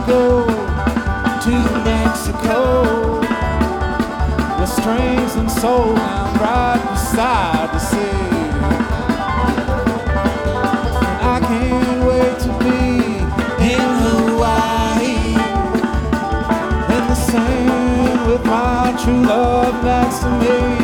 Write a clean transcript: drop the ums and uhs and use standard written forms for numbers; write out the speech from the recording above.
go to Mexico, with strings and soul down right beside the sea. And I can't wait to be in Hawaii, in the sand with my true love next to me.